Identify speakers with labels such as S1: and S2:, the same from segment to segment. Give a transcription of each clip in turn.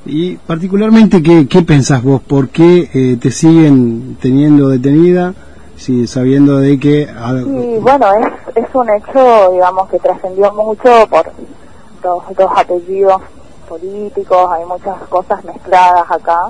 S1: Y particularmente, ¿qué pensás vos? ¿Por qué te siguen teniendo detenida, si sabiendo de que...
S2: Sí, bueno, es un hecho, digamos, que trascendió mucho por dos apellidos políticos, hay muchas cosas mezcladas acá,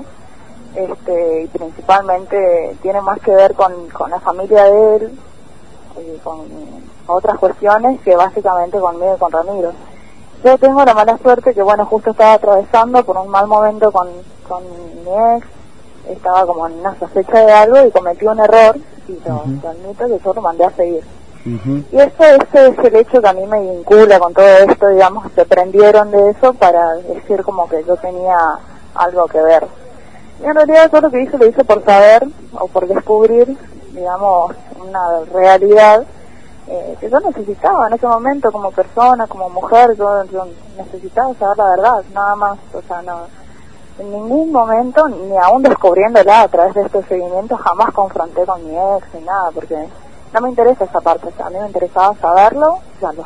S2: y principalmente tiene más que ver con la familia de él, y con otras cuestiones que básicamente conmigo y con Ramiro. Yo tengo la mala suerte que, bueno, justo estaba atravesando por un mal momento con mi ex, estaba como en una sospecha de algo y cometí un error, y lo admito, que yo lo mandé a seguir. Y ese es el hecho que a mí me vincula con todo esto, digamos, se prendieron de eso para decir como que yo tenía algo que ver. Y en realidad yo lo que hice, lo hice por saber o por descubrir, digamos, una realidad que yo necesitaba en ese momento como persona, como mujer, yo necesitaba saber la verdad, nada más. O sea, no, en ningún momento, ni aún descubriéndola a través de estos seguimientos, jamás confronté con mi ex ni nada, porque no me interesa esa parte. O sea, a mí me interesaba saberlo, ya lo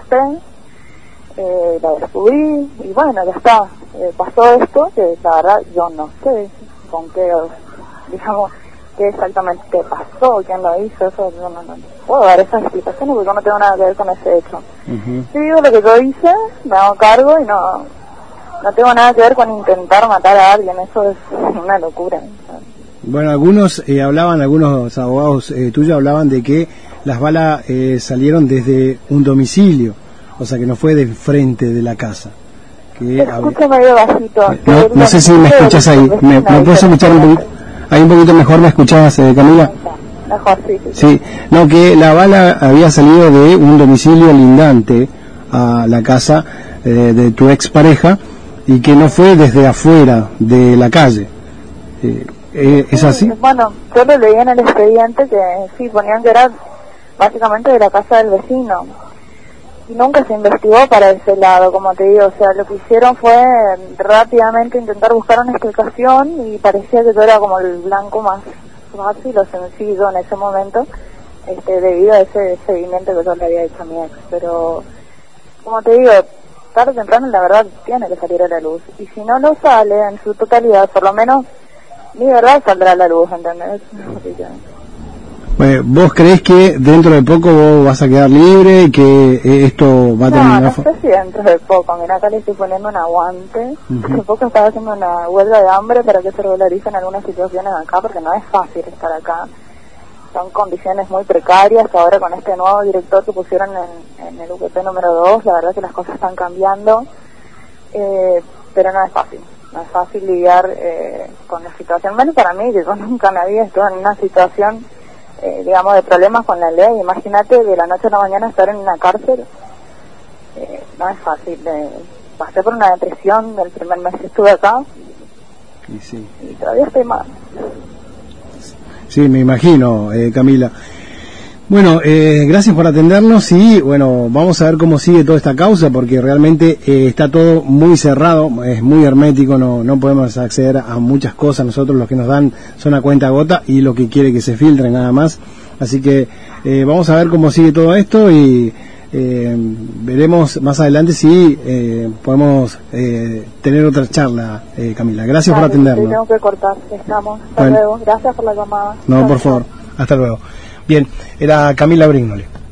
S2: sé, lo descubrí y bueno, ya está. Pasó esto, que la verdad yo no sé con qué, digamos, qué exactamente pasó, quién lo hizo, eso no puedo dar esas explicaciones porque yo no tengo nada que ver con ese hecho. Sí, digo lo que yo hice, me hago cargo y no tengo nada que ver con intentar matar a alguien, eso es una locura.
S1: Bueno, algunos abogados tuyos hablaban de que las balas salieron desde un domicilio, o sea que no fue de frente de la casa.
S2: Escucha medio bajito.
S1: No sé si me escuchas ahí, ¿me puedes escuchar un poquito? Ahí un poquito mejor, ¿me escuchabas, Camila?
S2: Mejor, sí.
S1: Sí, no, que la bala había salido de un domicilio lindante a la casa de tu expareja y que no fue desde afuera de la calle. ¿Es así?
S2: Bueno, yo lo leí en el expediente que sí, ponían que era básicamente de la casa del vecino. Y nunca se investigó para ese lado, como te digo. O sea, lo que hicieron fue rápidamente intentar buscar una explicación y parecía que yo era como el blanco más fácil o sencillo en ese momento, debido a ese seguimiento que yo le había hecho a mi ex. Pero, como te digo, tarde o temprano la verdad tiene que salir a la luz. Y si no lo sale en su totalidad, por lo menos mi verdad saldrá a la luz, ¿entendés?
S1: Bueno, ¿vos creés que dentro de poco vos vas a quedar libre y que esto va a terminar?
S2: No sé si dentro de poco. Mira, acá le estoy poniendo un aguante. Hace poco estaba haciendo una huelga de hambre para que se regularicen algunas situaciones acá, porque no es fácil estar acá. Son condiciones muy precarias. Ahora con este nuevo director que pusieron en el UPP número 2, la verdad que las cosas están cambiando. Pero no es fácil. No es fácil lidiar con la situación. Menos para mí, que yo nunca me había estado en una situación digamos, de problemas con la ley. Imagínate de la noche a la mañana estar en una cárcel, no es fácil. Pasé por una depresión el primer mes que estuve acá y todavía estoy mal.
S1: Sí, me imagino, Camila. Bueno, gracias por atendernos y bueno, vamos a ver cómo sigue toda esta causa, porque realmente está todo muy cerrado, es muy hermético, no podemos acceder a muchas cosas. Nosotros los que nos dan son a cuenta gota y lo que quiere que se filtre nada más. Así que vamos a ver cómo sigue todo esto y veremos más adelante si podemos tener otra charla, Camila. Gracias por atendernos.
S2: Tengo que cortar, estamos. Hasta luego. Gracias por la llamada.
S1: No, por favor. Hasta luego. Bien, era Camila Brignole.